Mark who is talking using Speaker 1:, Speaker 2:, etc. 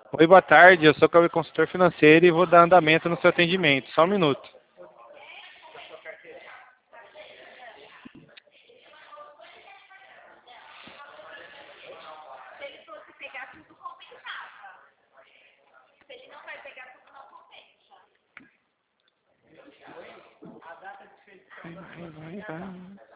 Speaker 1: Oi, boa tarde. Eu sou o Cauê, consultor financeiro e vou dar andamento no seu atendimento. Só um minuto. Vai.